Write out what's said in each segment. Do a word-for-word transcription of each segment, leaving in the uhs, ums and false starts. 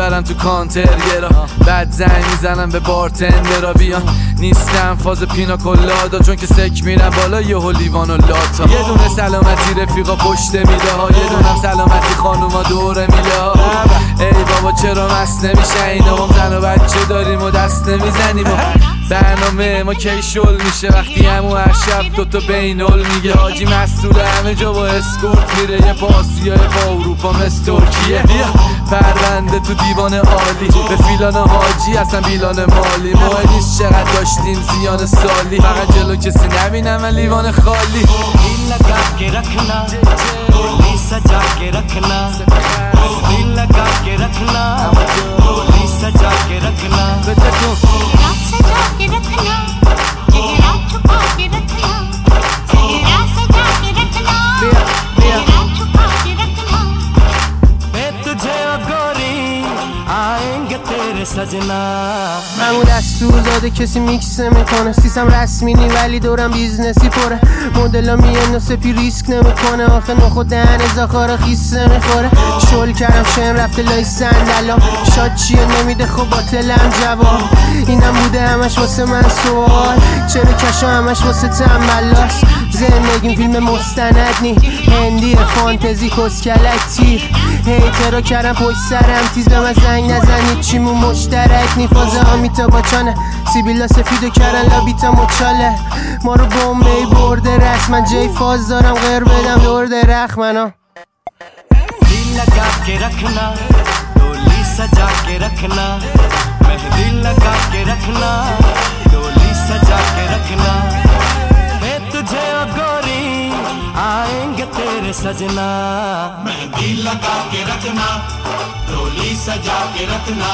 میبرم تو کانترگرا، بعد زنگ میزنم به بارتندرا بیان. نیستم فاز پینا کلادا چون که سک میرم بالا یه لیوان و لاتا. یه دونه سلامتی رفیقا پشت میله ها، یه دونم سلامتی خانوما دوره میله ها. ای بابا چرا مست نمیشه اینا، ما زن و بچه داریم و دست نمیزنیم. برنامه ما کی شل میشه وقتی همو هر شب دوتا بینول میگه. حاجی مسئول همه جا با اسکورت میره، یه پاسیای با اروپا مثل ترکیه. پرونده تو دیوان عالی به فیلان حاجی اصلا بیلان مالی. مهم نیست چقدر داشتین زیان سالی، فقط جلو کسی نبینم من لیوان خالی. همون دستور داده کسی میکس نمیکنه، سیستم رسمی نی ولی دورم بیزنسی پره. مدلا میان و سپی ریسک نمیکنه، آخه نخو دهن ازاخارا خیس نمیخوره. شل کردم شم رفته لای صندلا، شاد چیه نمیده خب باطلم جواب. اینم بوده همش واسه من سوال، چرا کشا همش واسه تنبلاست. زندگیم فیلم مستند نی، هندی فانتزی کسکلک تیر. هیترا کردم پشت سرم تیز، به من زنگ نزنید چیمون مشترک نی. فازه آمیتا باچانه سیبیلا سفیدو کردن لابیتا مچاله. ما رو بومبی برده رسم، من جای فاز دارم غیر بدم دور درخ منو. दिल लगा के रखना डोली सजा के रखना, मेहंदी लगा के रखना डोली सजा के रखना। मैं तुझे ओ गोरी आएंगे तेरे सजना, मेहंदी लगा के रखना डोली सजा के रखना.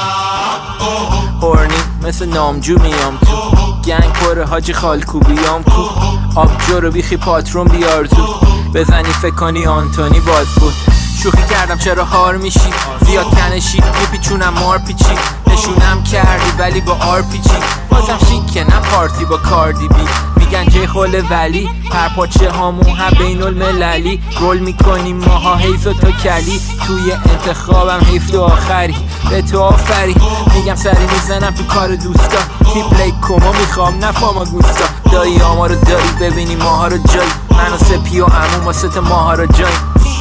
هورنی مثل نامجو میام تو گنگ پره حاجی خالکو بیام کو. آبجو رو بیخی پاترون بیار تو، بزنی فکر کنی آنتونی باد بود. شوخی کردم چرا هار میشی، زیاد کنشی میپیچونم مار پیچی. نشونم کردی ولی با آر پیچی، بازم شیکه نه پارتی با کاردی بی. میگن جای خوله ولی پرپاچه هامون هم بین المللی. رول میکنیم ماها حیف تو کلی، توی انتخابم حیف تو آخری. به تو آفری میگم سری میزنم تو کار دوستا. تیپ لیک کما میخوام نفاما گوستا. دایی آما رو داری ببینی ماها رو جای، من و سپی و عموم و ست ماها رو جای.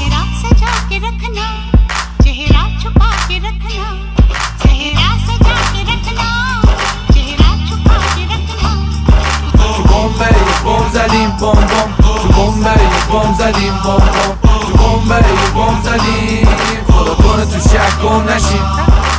بم زدیم بم بم تو بمبئی، بم زدیم بم بم تو بمبئی، بم زدیم خدا کنه تو شک گم نشیم.